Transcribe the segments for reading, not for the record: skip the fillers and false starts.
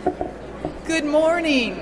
Good morning.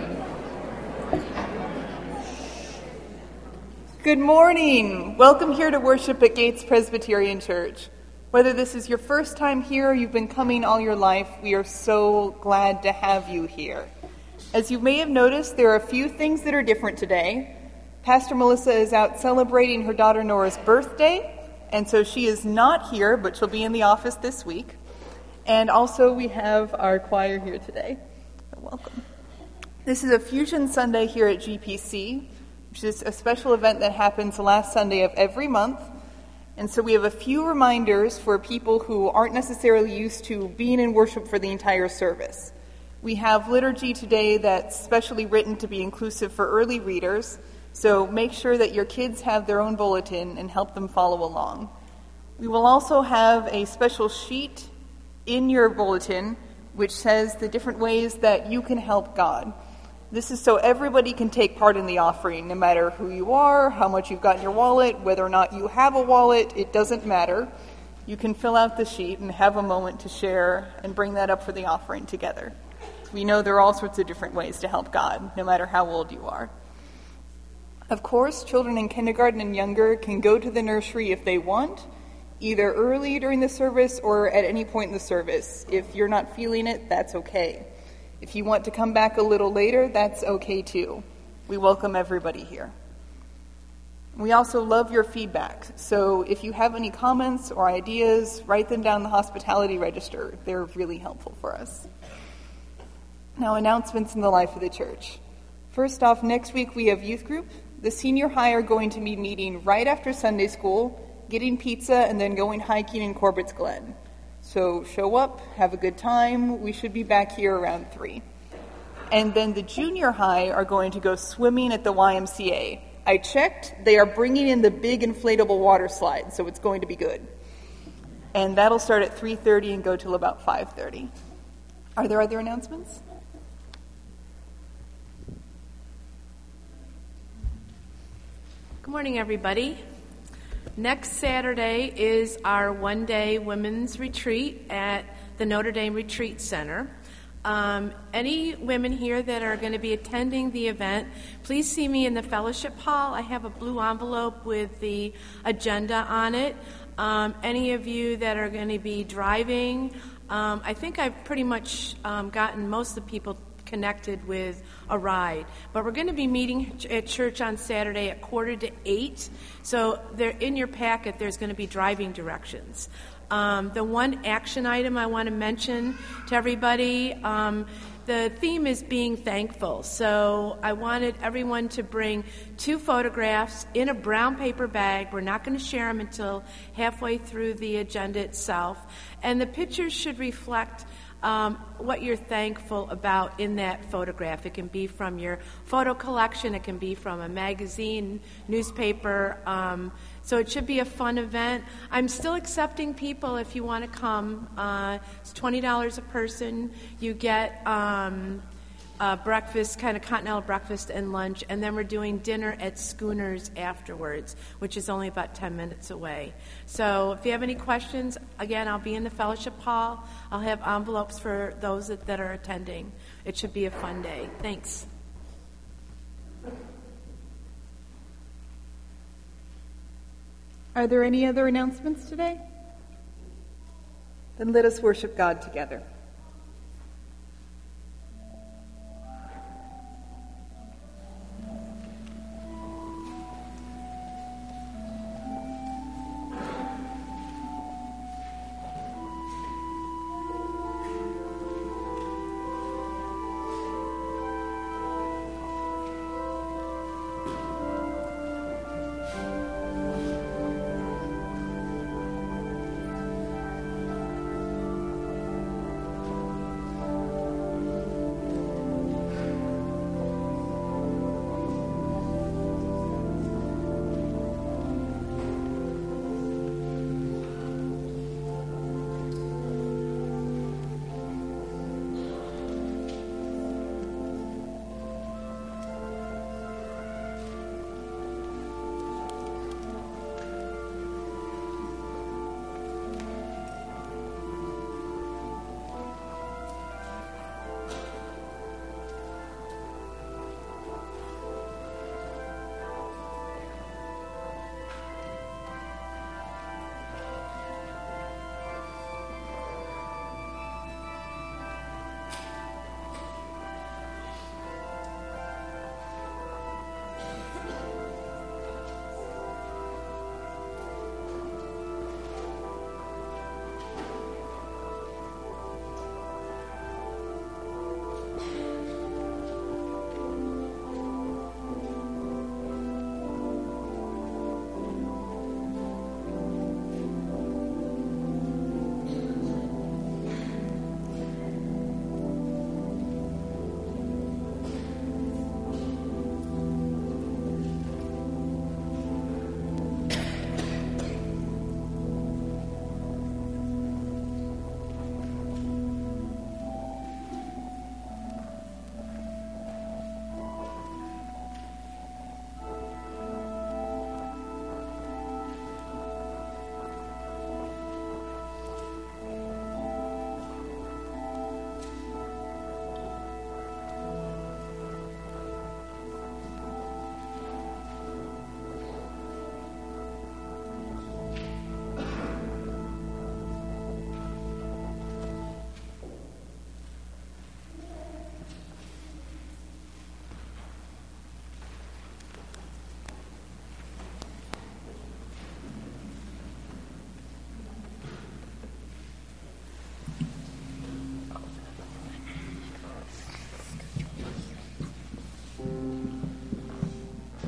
Good morning. Welcome here to worship at Gates Presbyterian Church. Whether this is your first time here or you've been coming all your life, we are so glad to have you here. As you may have noticed, there are a few things that are different today. Pastor Melissa is out celebrating her daughter Nora's birthday, and so she is not here, but she'll be in the office this week. And also we have our choir here today. Welcome. This is a Fusion Sunday here at GPC, which is a special event that happens the last Sunday of every month. And so we have a few reminders for people who aren't necessarily used to being in worship for the entire service. We have liturgy today that's specially written to be inclusive for early readers, so make sure that your kids have their own bulletin and help them follow along. We will also have a special sheet in your bulletin which says the different ways that you can help God. This is so everybody can take part in the offering, no matter who you are, how much you've got in your wallet, whether or not you have a wallet, it doesn't matter. You can fill out the sheet and have a moment to share and bring that up for the offering together. We know there are all sorts of different ways to help God, no matter how old you are. Of course, children in kindergarten and younger can go to the nursery if they want, either early during the service or at any point in the service. If you're not feeling it, that's okay. If you want to come back a little later, that's okay too. We welcome everybody here. We also love your feedback. So if you have any comments or ideas, write them down in the hospitality register. They're really helpful for us. Now, announcements in the life of the church. First off, next week we have youth group. The senior high are going to be meeting right after Sunday school, getting pizza, and then going hiking in Corbett's Glen. So show up, have a good time. We should be back here around 3. And then the junior high are going to go swimming at the YMCA. I checked, they are bringing in the big inflatable water slide, so it's going to be good. And that'll start at 3:30 and go till about 5:30. Are there other announcements? Good morning, everybody. Next Saturday is our one-day women's retreat at the Notre Dame Retreat Center. Any women here that are going to be attending the event, please see me in the fellowship hall. I have a blue envelope with the agenda on it. Any of you that are going to be driving, I think I've pretty much gotten most of the people connected with a ride. But we're going to be meeting at church on Saturday at 7:45. So there, in your packet, there's going to be driving directions. The one action item I want to mention to everybody, the theme is being thankful. So I wanted everyone to bring 2 photographs in a brown paper bag. We're not going to share them until halfway through the agenda itself. And the pictures should reflect what you're thankful about in that photograph. It can be from your photo collection. It can be from a magazine, newspaper. So it should be a fun event. I'm still accepting people if you want to come. It's $20 a person. You get breakfast, kind of continental breakfast and lunch, and then we're doing dinner at Schooners afterwards, which is only about 10 minutes away. So if you have any questions, again, I'll be in the fellowship hall. I'll have envelopes for those that are attending. It should be a fun day. Thanks. Are there any other announcements today? Then let us worship God together.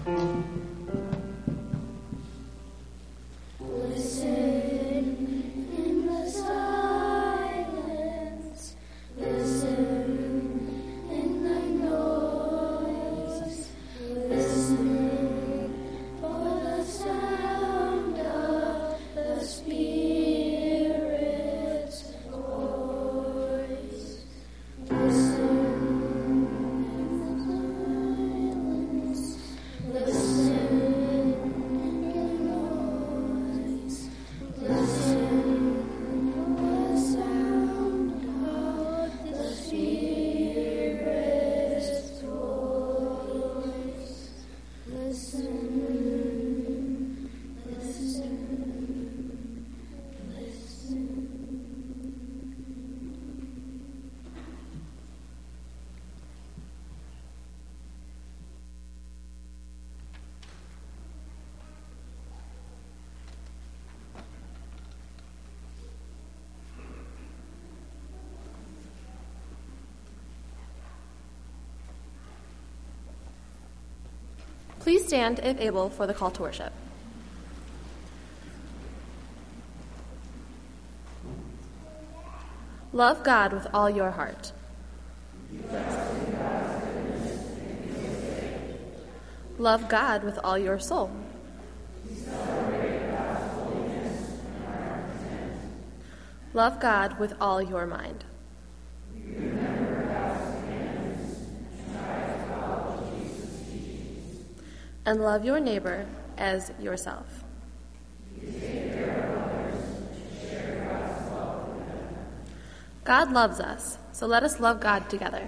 Please stand, if able, for the call to worship. Love God with all your heart. Love God with all your soul. Love God with all your mind. And love your neighbor as yourself. God loves us, so let us love God together.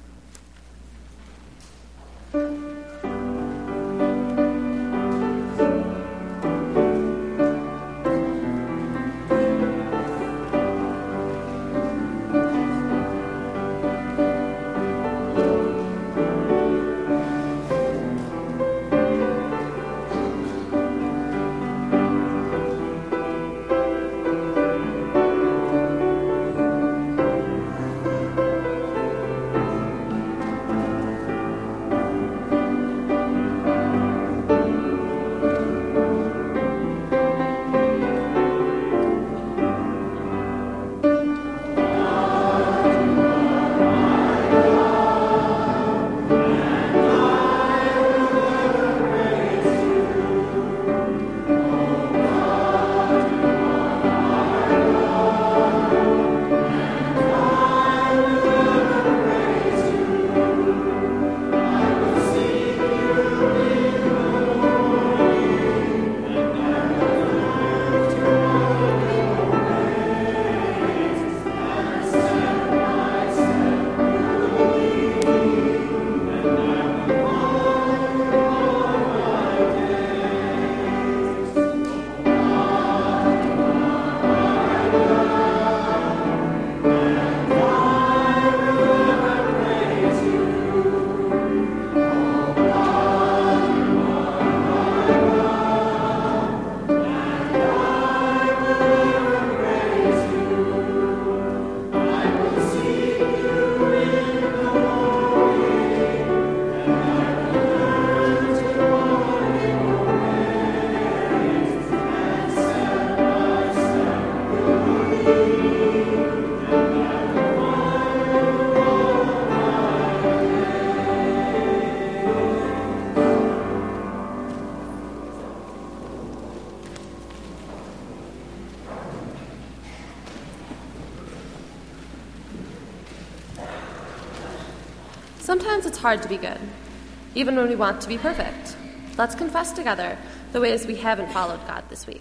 Sometimes it's hard to be good, even when we want to be perfect. Let's confess together the ways we haven't followed God this week.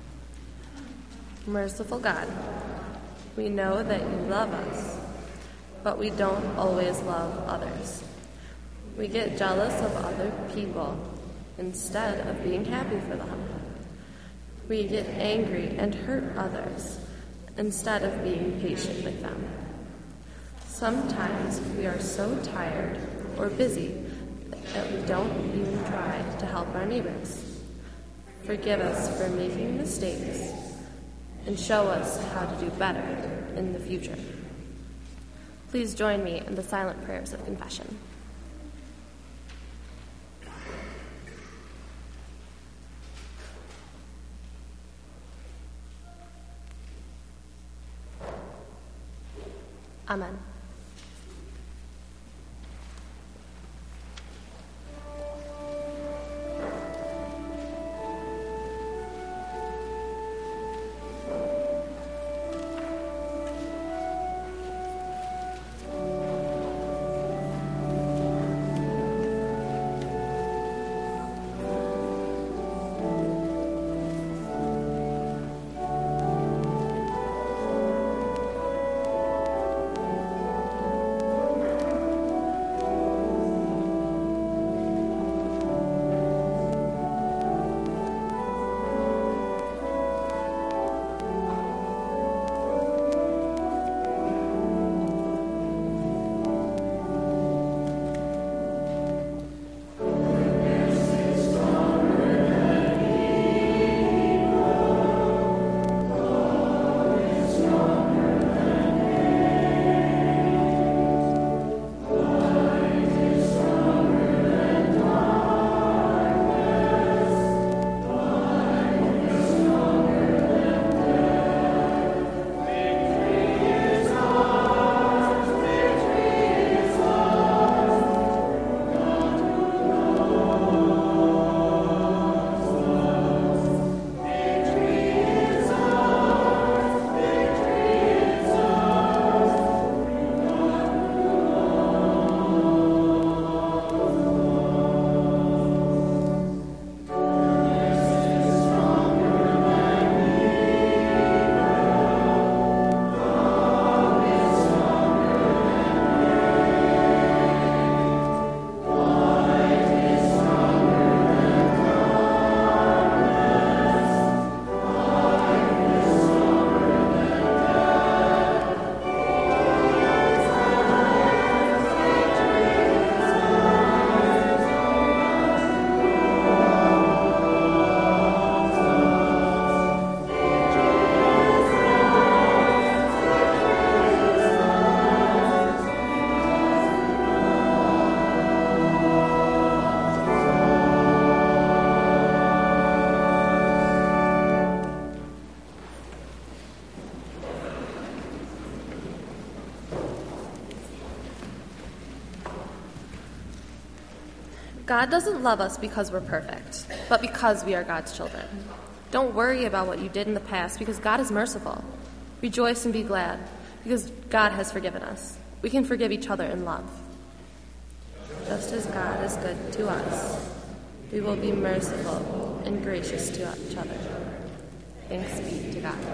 Merciful God, we know that you love us, but we don't always love others. We get jealous of other people instead of being happy for them. We get angry and hurt others instead of being patient with them. Sometimes we are so tired or busy that we don't even try to help our neighbors. Forgive us for making mistakes and show us how to do better in the future. Please join me in the silent prayers of confession. Amen. God doesn't love us because we're perfect, but because we are God's children. Don't worry about what you did in the past because God is merciful. Rejoice and be glad because God has forgiven us. We can forgive each other in love. Just as God is good to us, we will be merciful and gracious to each other. Thanks be to God.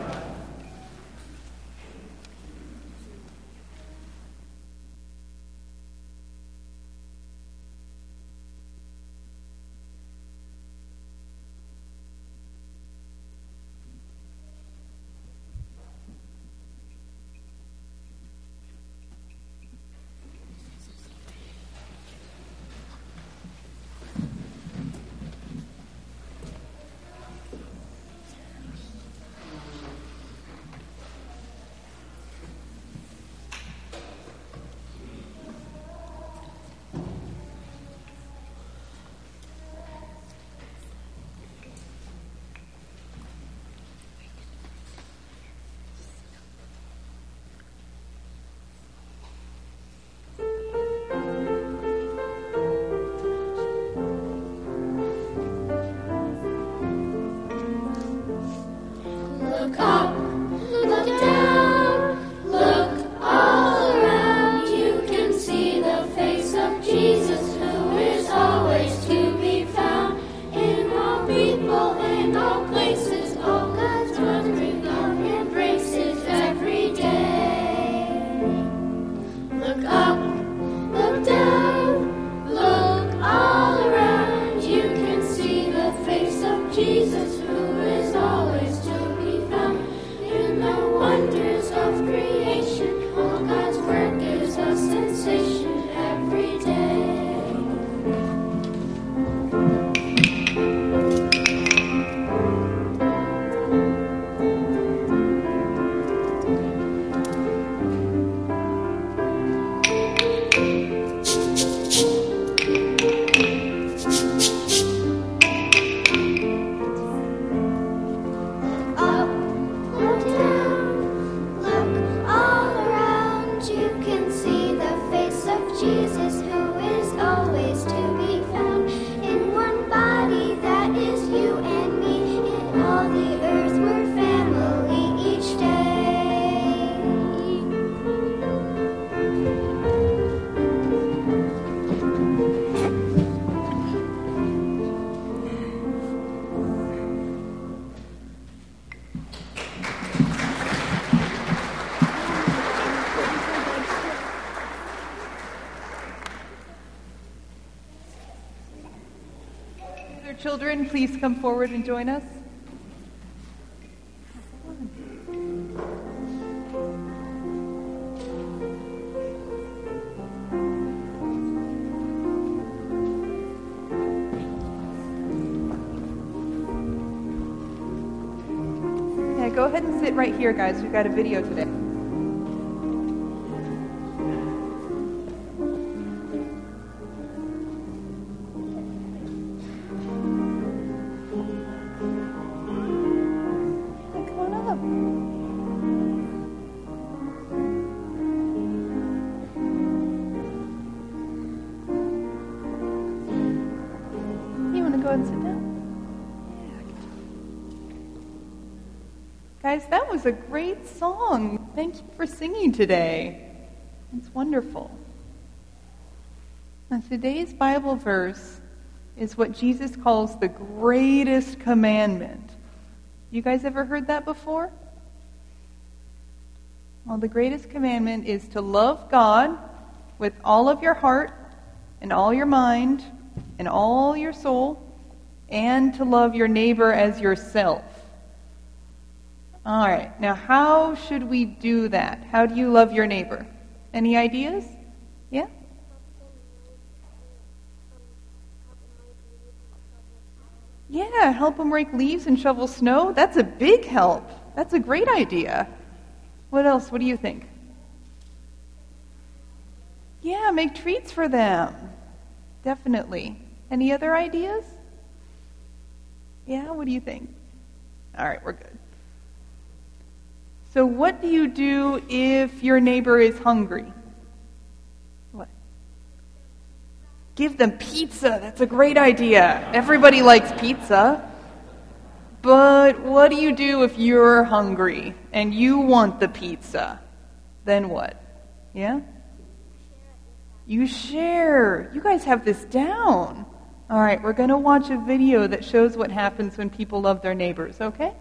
Jesus, who is always to be found in one body, that is you and me. In all the earth we're family each day. Children, please come forward and join us. Yeah, go ahead and sit right here, guys. We've got a video today. Go and sit down. Guys, that was a great song. Thank you for singing today. It's wonderful. Now, today's Bible verse is what Jesus calls the greatest commandment. You guys ever heard that before? Well, the greatest commandment is to love God with all of your heart and all your mind and all your soul, and to love your neighbor as yourself. All right, now how should we do that? How do you love your neighbor? Any ideas? Yeah? Yeah, help them rake leaves and shovel snow. That's a big help. That's a great idea. What else? What do you think? Yeah, make treats for them. Definitely. Any other ideas? Yeah, what do you think? All right, we're good. So what do you do if your neighbor is hungry? What? Give them pizza. That's a great idea. Everybody likes pizza. But what do you do if you're hungry and you want the pizza? Then what? Yeah? You share. You guys have this down. All right, we're going to watch a video that shows what happens when people love their neighbors, okay?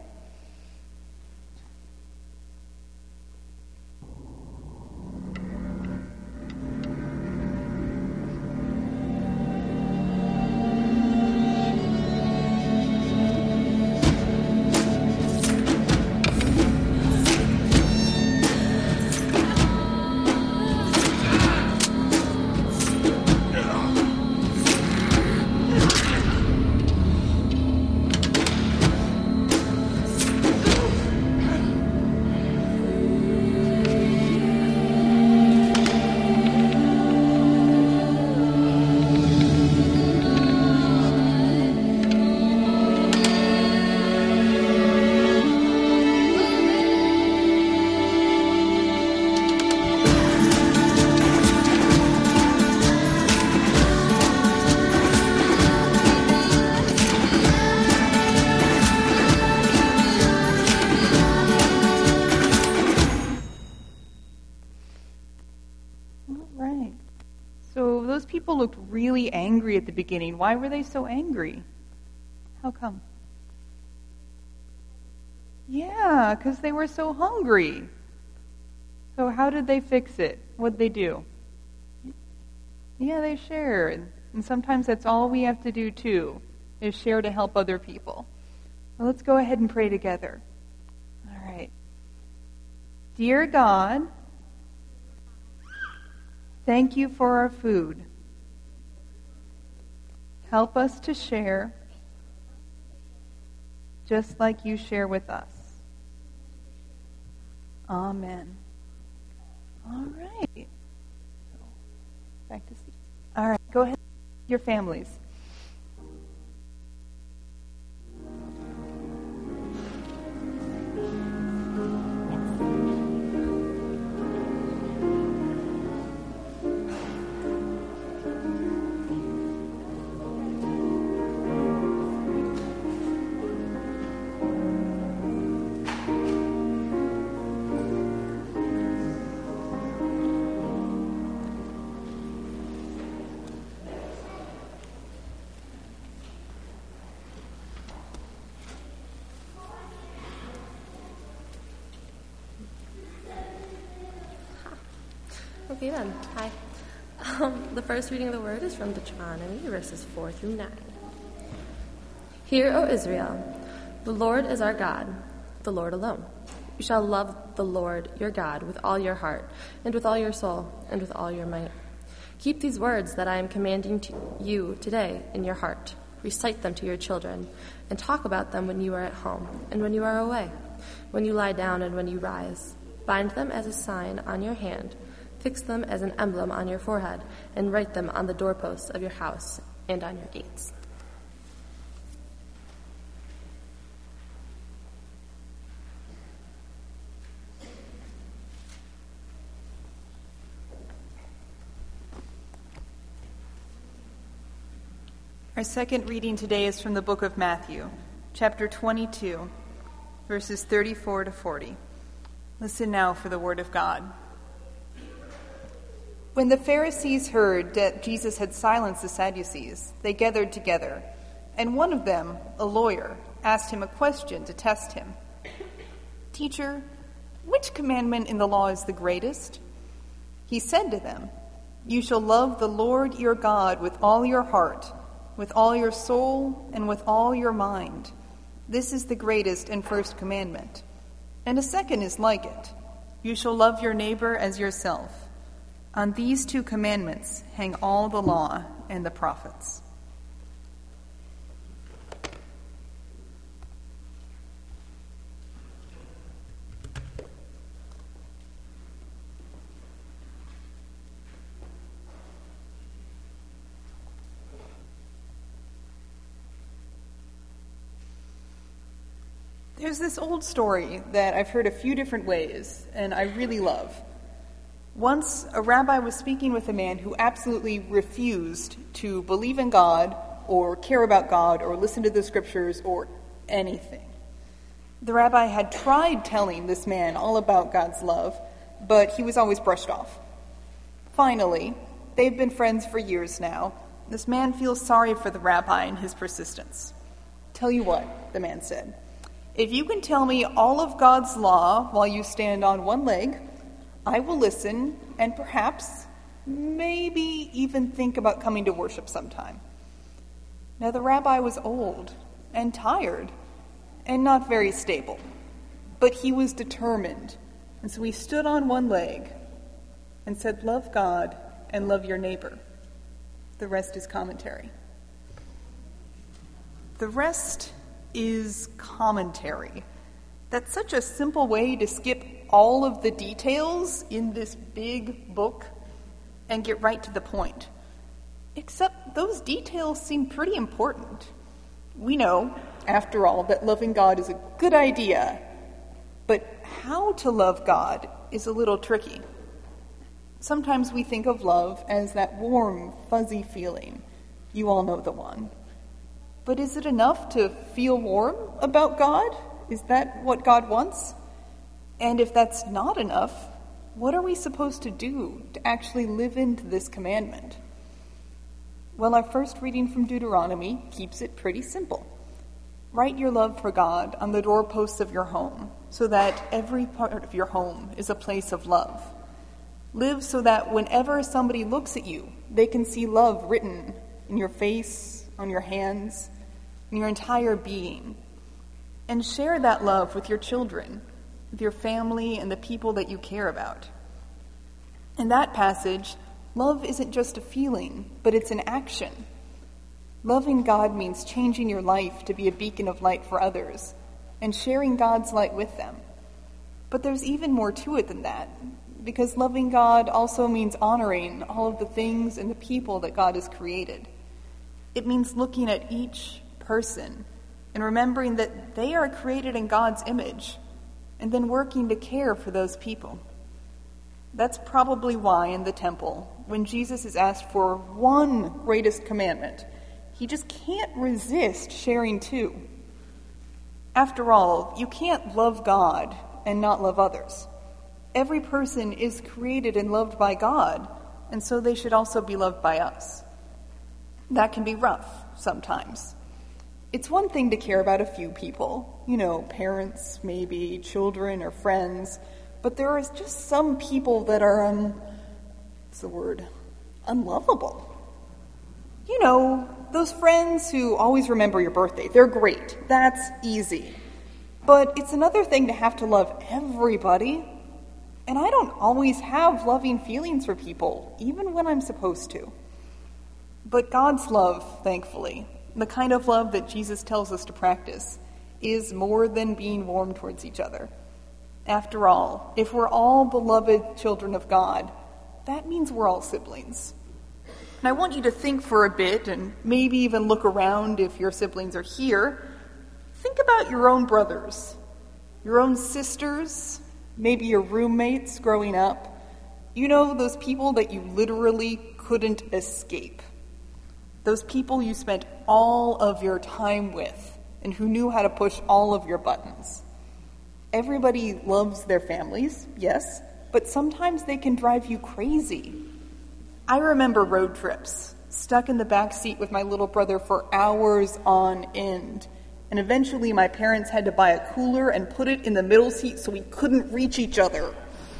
People looked really angry at the beginning. Why were they so angry? How come? Yeah, because they were so hungry. So how did they fix it? What did they do? Yeah, they shared. And sometimes that's all we have to do too, is share to help other people. Well, let's go ahead and pray together. All right. Dear God, thank you for our food. Help us to share just like you share with us. Amen. All right. Back to seats. All right. Go ahead. Your families. Okay then. Hi. The first reading of the word is from Deuteronomy, verses 4 through 9. Hear, O Israel, the Lord is our God, the Lord alone. You shall love the Lord your God with all your heart, and with all your soul, and with all your might. Keep these words that I am commanding to you today in your heart. Recite them to your children, and talk about them when you are at home, and when you are away, when you lie down and when you rise. Bind them as a sign on your hand, fix them as an emblem on your forehead, and write them on the doorposts of your house and on your gates. Our second reading today is from the book of Matthew, chapter 22, verses 34 to 40. Listen now for the word of God. When the Pharisees heard that Jesus had silenced the Sadducees, they gathered together, and one of them, a lawyer, asked him a question to test him. "Teacher, which commandment in the law is the greatest?" He said to them, "You shall love the Lord your God with all your heart, with all your soul, and with all your mind. This is the greatest and first commandment. And a second is like it. You shall love your neighbor as yourself. On these two commandments hang all the law and the prophets." There's this old story that I've heard a few different ways, and I really love. Once, a rabbi was speaking with a man who absolutely refused to believe in God, or care about God, or listen to the scriptures, or anything. The rabbi had tried telling this man all about God's love, but he was always brushed off. Finally, they've been friends for years now. This man feels sorry for the rabbi and his persistence. "Tell you what," the man said. "If you can tell me all of God's law while you stand on one leg, I will listen and perhaps, maybe even think about coming to worship sometime." Now the rabbi was old and tired and not very stable, but he was determined, and so he stood on one leg and said, "Love God and love your neighbor." The rest is commentary. The rest is commentary. That's such a simple way to skip all of the details in this big book and get right to the point. Except those details seem pretty important. We know, after all, that loving God is a good idea, but how to love God is a little tricky. Sometimes we think of love as that warm, fuzzy feeling. You all know the one. But is it enough to feel warm about God? Is that what God wants? And if that's not enough, what are we supposed to do to actually live into this commandment? Well, our first reading from Deuteronomy keeps it pretty simple. Write your love for God on the doorposts of your home, so that every part of your home is a place of love. Live so that whenever somebody looks at you, they can see love written in your face, on your hands, in your entire being. And share that love with your children, with your family, and the people that you care about. In that passage, love isn't just a feeling, but it's an action. Loving God means changing your life to be a beacon of light for others, and sharing God's light with them. But there's even more to it than that, because loving God also means honoring all of the things and the people that God has created. It means looking at each person and remembering that they are created in God's image, and then working to care for those people. That's probably why in the temple, when Jesus is asked for one greatest commandment, he just can't resist sharing two. After all, you can't love God and not love others. Every person is created and loved by God, and so they should also be loved by us. That can be rough sometimes. It's one thing to care about a few people, parents, maybe children or friends, but there are just some people that are what's the word? Unlovable. You know, those friends who always remember your birthday, they're great. That's easy. But it's another thing to have to love everybody. And I don't always have loving feelings for people, even when I'm supposed to. But God's love, thankfully, the kind of love that Jesus tells us to practice, is more than being warm towards each other. After all, if we're all beloved children of God, that means we're all siblings. And I want you to think for a bit, and maybe even look around if your siblings are here. Think about your own brothers, your own sisters, maybe your roommates growing up. You know, those people that you literally couldn't escape. Those people you spent all of your time with and who knew how to push all of your buttons. Everybody loves their families, yes, but sometimes they can drive you crazy. I remember road trips, stuck in the back seat with my little brother for hours on end. And eventually my parents had to buy a cooler and put it in the middle seat so we couldn't reach each other.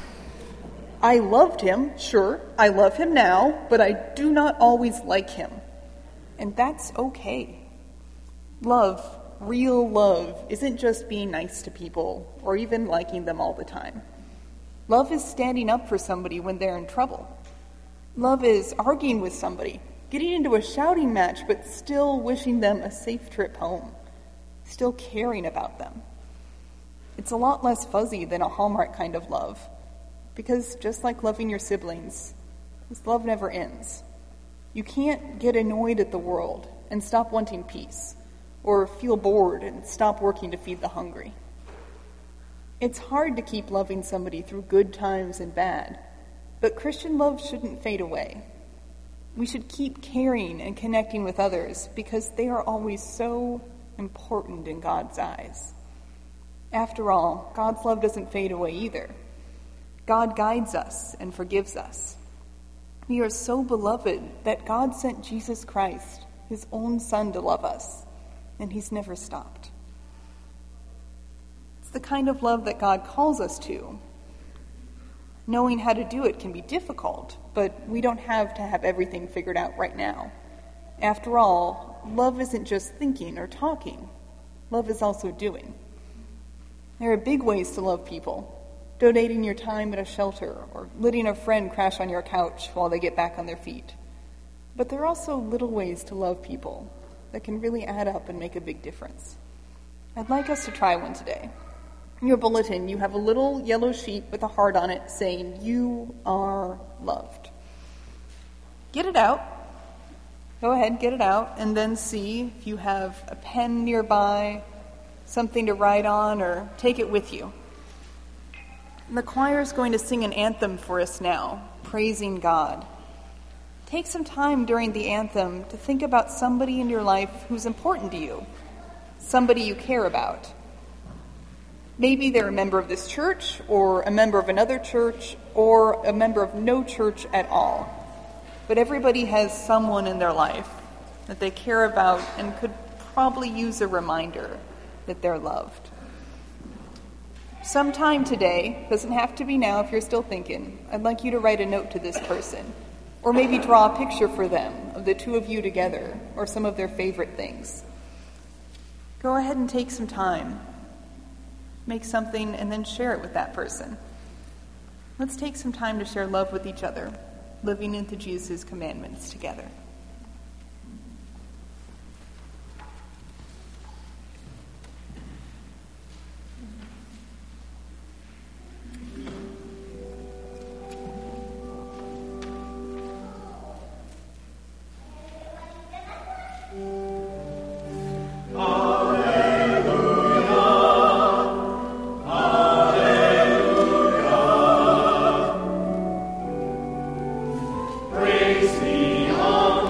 I loved him, sure, I love him now, but I do not always like him. And that's okay. Love, real love, isn't just being nice to people or even liking them all the time. Love is standing up for somebody when they're in trouble. Love is arguing with somebody, getting into a shouting match, but still wishing them a safe trip home. Still caring about them. It's a lot less fuzzy than a Hallmark kind of love, because just like loving your siblings, this love never ends. You can't get annoyed at the world and stop wanting peace, or feel bored and stop working to feed the hungry. It's hard to keep loving somebody through good times and bad, but Christian love shouldn't fade away. We should keep caring and connecting with others because they are always so important in God's eyes. After all, God's love doesn't fade away either. God guides us and forgives us. We are so beloved that God sent Jesus Christ, his own Son, to love us, and he's never stopped. It's the kind of love that God calls us to. Knowing how to do it can be difficult, but we don't have to have everything figured out right now. After all, love isn't just thinking or talking. Love is also doing. There are big ways to love people. Donating your time at a shelter or letting a friend crash on your couch while they get back on their feet. But there are also little ways to love people that can really add up and make a big difference. I'd like us to try one today. In your bulletin, you have a little yellow sheet with a heart on it saying, "You are loved." Get it out. Go ahead, get it out, and then see if you have a pen nearby, something to write on, or take it with you. And the choir is going to sing an anthem for us now, praising God. Take some time during the anthem to think about somebody in your life who's important to you, somebody you care about. Maybe they're a member of this church, or a member of another church, or a member of no church at all. But everybody has someone in their life that they care about and could probably use a reminder that they're loved. Sometime today, doesn't have to be now if you're still thinking, I'd like you to write a note to this person, or maybe draw a picture for them of the two of you together, or some of their favorite things. Go ahead and take some time. Make something and then share it with that person. Let's take some time to share love with each other, living into Jesus' commandments together. Praise thee, O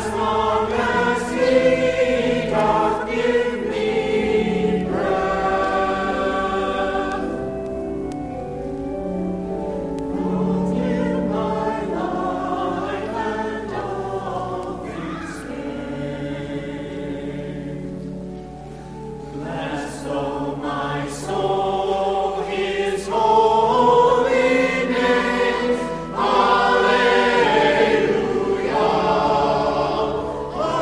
Alleluia.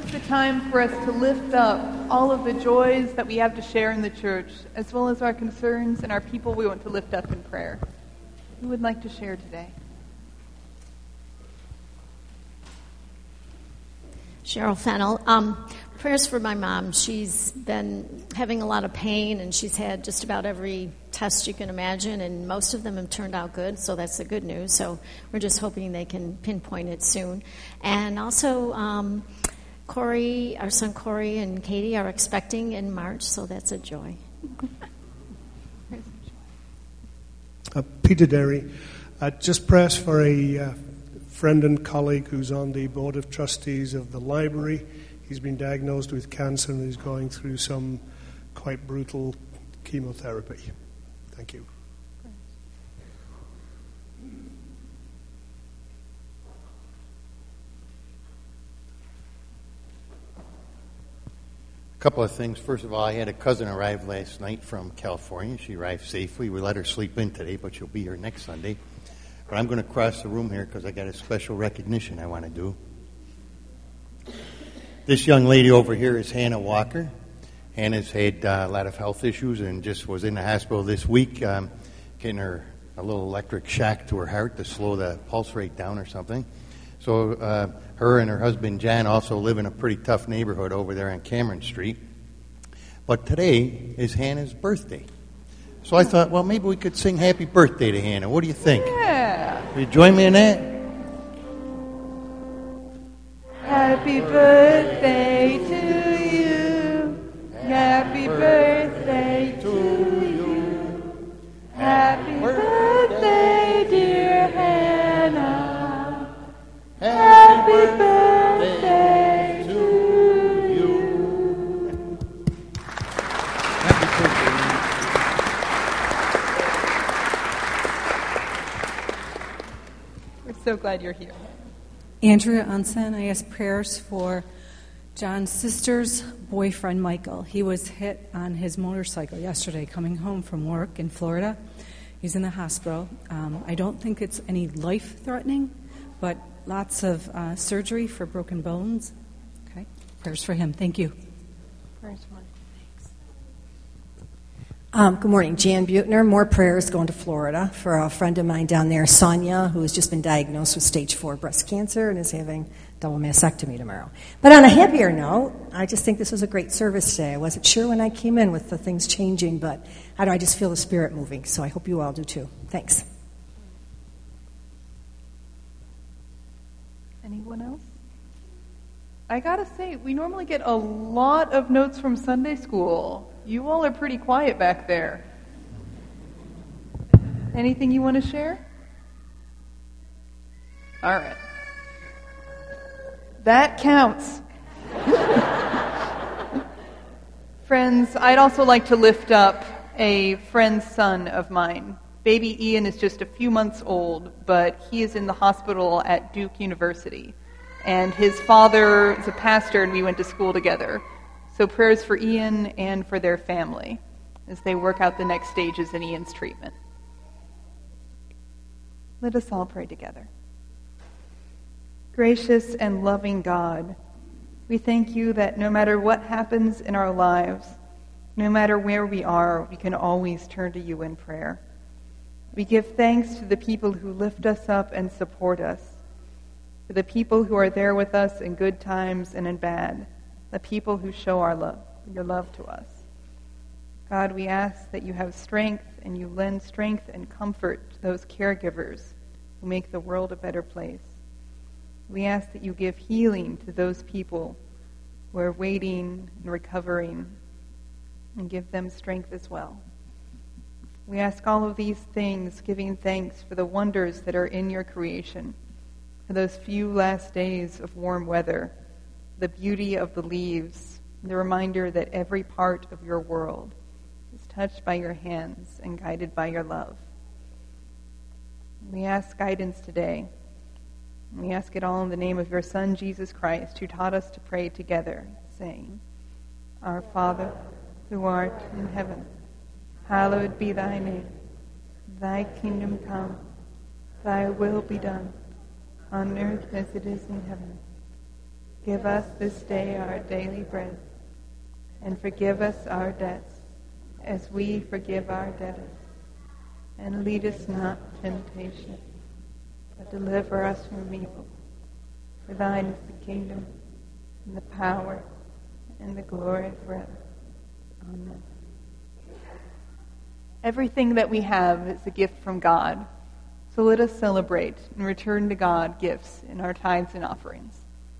the time for us to lift up all of the joys that we have to share in the church, as well as our concerns and our people we want to lift up in prayer. Who would like to share today? Cheryl Fennell. Prayers for my mom. She's been having a lot of pain, and she's had just about every test you can imagine, and most of them have turned out good, so that's the good news. So we're just hoping they can pinpoint it soon. And also, Corey, our son Corey and Katie are expecting in March, so that's a joy. Peter Derry. Just prayers for a friend and colleague who's on the Board of Trustees of the library. He's been diagnosed with cancer and is going through some quite brutal chemotherapy. Thank you. A couple of things. First of all, I had a cousin arrive last night from California. She arrived safely. We let her sleep in today, but she'll be here next Sunday. But I'm going to cross the room here because I got a special recognition I want to do. This young lady over here is Hannah Walker. Hannah's had a lot of health issues and just was in the hospital this week, getting her a little electric shock to her heart to slow the pulse rate down or something. So her and her husband John also live in a pretty tough neighborhood over there on Cameron Street. But today is Hannah's birthday. So I thought, well, maybe we could sing happy birthday to Hannah. What do you think? Yeah. Will you join me in that? Happy birthday to you. Happy birthday to you. Happy birthday, dear Hannah. Happy birthday to you. Happy birthday. We're so glad you're here. Andrea Unsen, I asked prayers for John's sister's boyfriend, Michael. He was hit on his motorcycle yesterday coming home from work in Florida. He's in the hospital. I don't think it's any life-threatening, but lots of surgery for broken bones. Okay, prayers for him. Thank you. Prayers for him. Good morning, Jan Butner. More prayers going to Florida for a friend of mine down there, Sonia, who has just been diagnosed with stage 4 breast cancer and is having double mastectomy tomorrow. But on a happier note, I just think this was a great service today. I wasn't sure when I came in with the things changing, but I just feel the Spirit moving, so I hope you all do too. Thanks. Anyone else? I gotta say, we normally get a lot of notes from Sunday school. You all are pretty quiet back there. Anything you want to share? All right. That counts. Friends, I'd also like to lift up a friend's son of mine. Baby Ian is just a few months old, but he is in the hospital at Duke University. And his father is a pastor, and we went to school together. So prayers for Ian and for their family as they work out the next stages in Ian's treatment. Let us all pray together. Gracious and loving God, we thank you that no matter what happens in our lives, no matter where we are, we can always turn to you in prayer. We give thanks to the people who lift us up and support us, to the people who are there with us in good times and in bad, the people who show your love to us. God, we ask that you have strength and you lend strength and comfort to those caregivers who make the world a better place. We ask that you give healing to those people who are waiting and recovering, and give them strength as well. We ask all of these things, giving thanks for the wonders that are in your creation, for those few last days of warm weather, the beauty of the leaves, the reminder that every part of your world is touched by your hands and guided by your love. We ask guidance today. We ask it all in the name of your Son, Jesus Christ, who taught us to pray together, saying, Our Father, who art in heaven, hallowed be thy name. Thy kingdom come, thy will be done, on earth as it is in heaven. Give us this day our daily bread, and forgive us our debts, as we forgive our debtors. And lead us not into temptation, but deliver us from evil. For thine is the kingdom, and the power, and the glory forever. Amen. Everything that we have is a gift from God. So let us celebrate and return to God gifts in our tithes and offerings.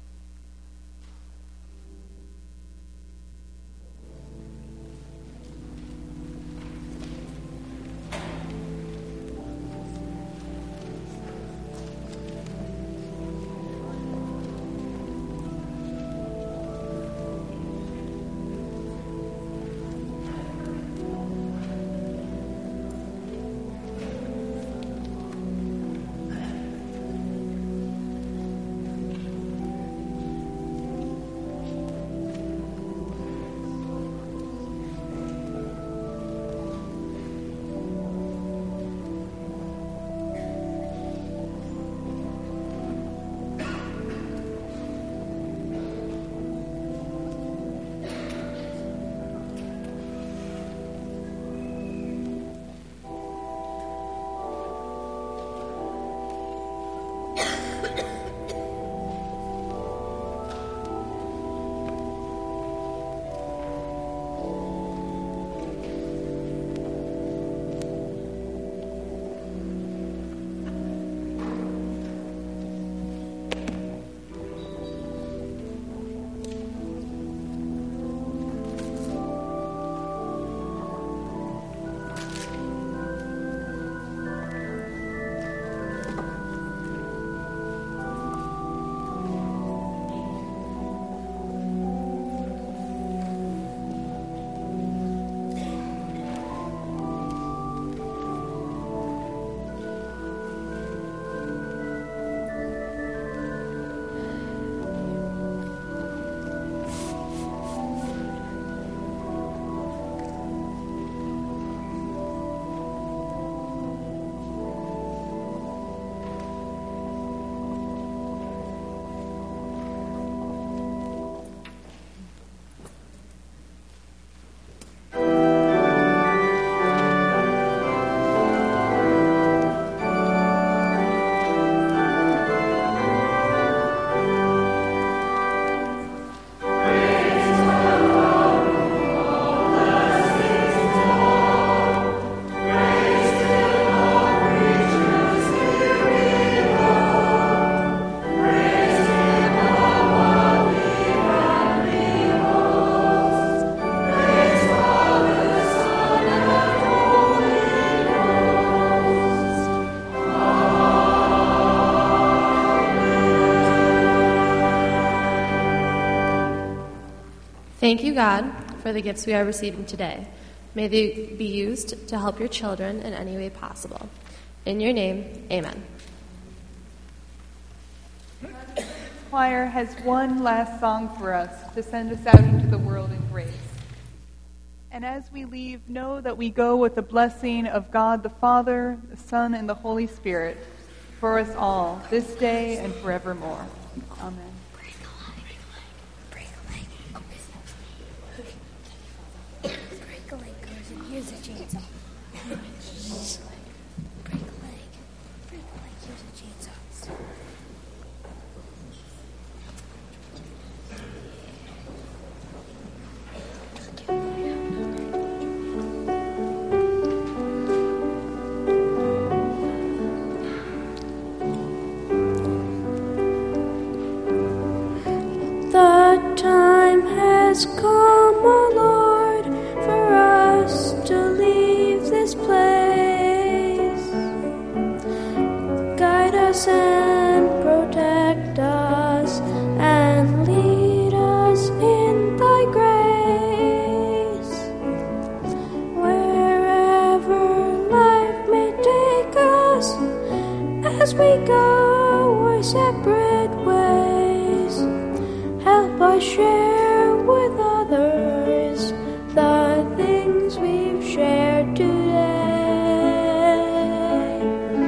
Thank you, God, for the gifts we are receiving today. May they be used to help your children in any way possible. In your name, amen. Choir has one last song for us to send us out into the world in grace. And as we leave, know that we go with the blessing of God the Father, the Son, and the Holy Spirit for us all, this day and forevermore. Amen. Here's a chainsaw. Break a leg. Break a leg. Here's a chainsaw. The time has come, O Lord, for us to leave this place. Guide us and protect us and lead us in thy grace. Wherever life may take us, as we go our separate ways, help us share with others the things we've shared today.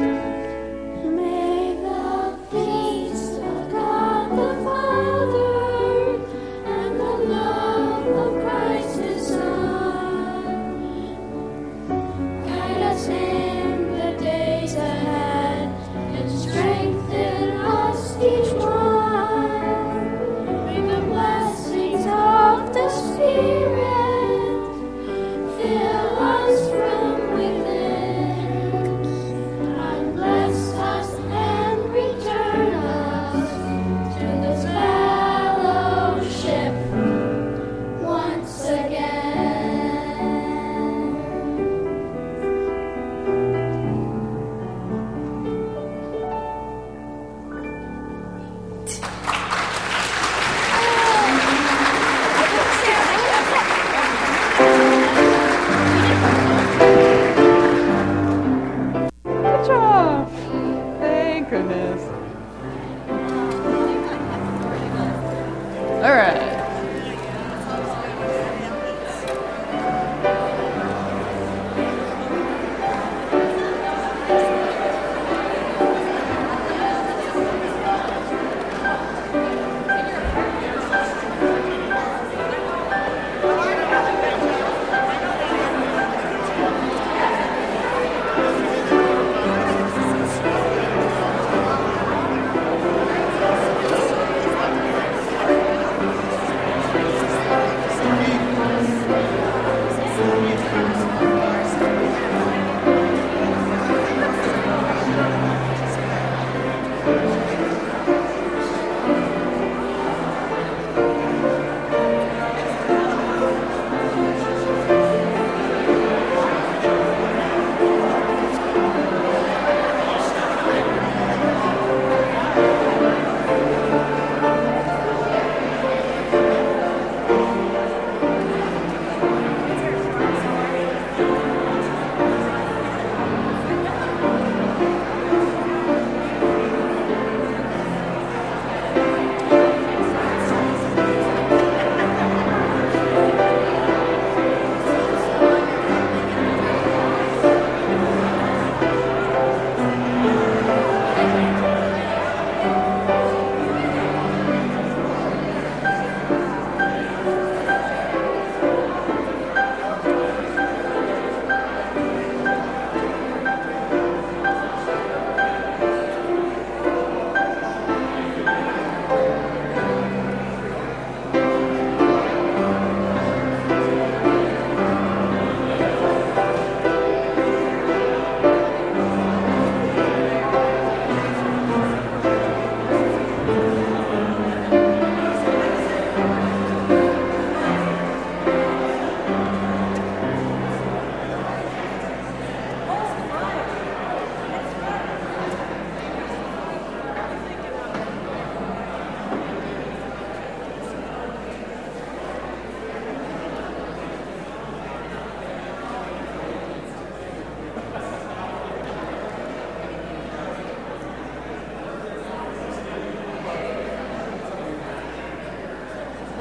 May the peace of God the Father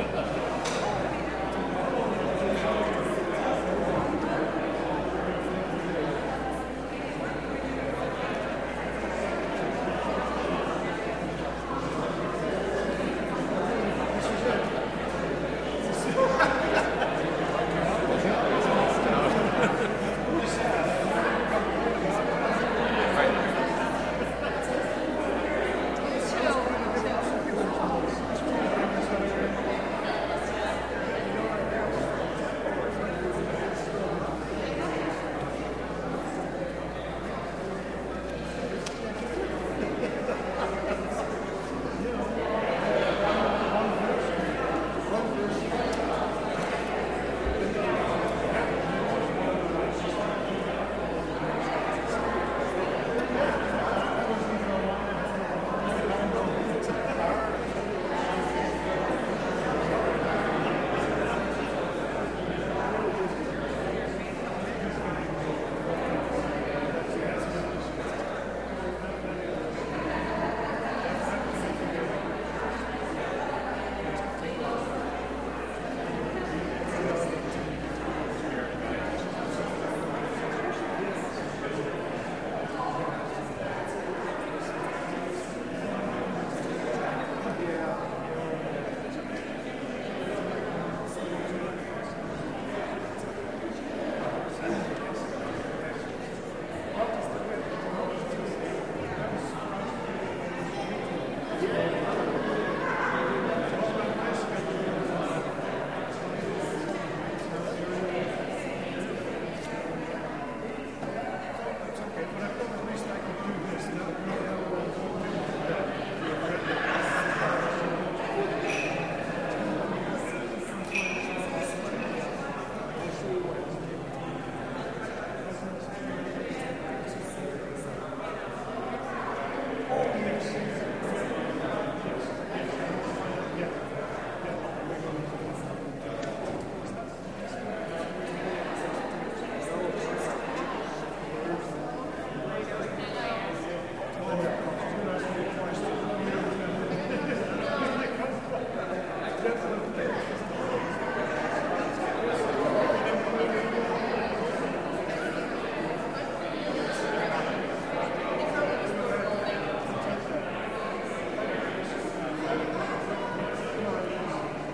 Thank you.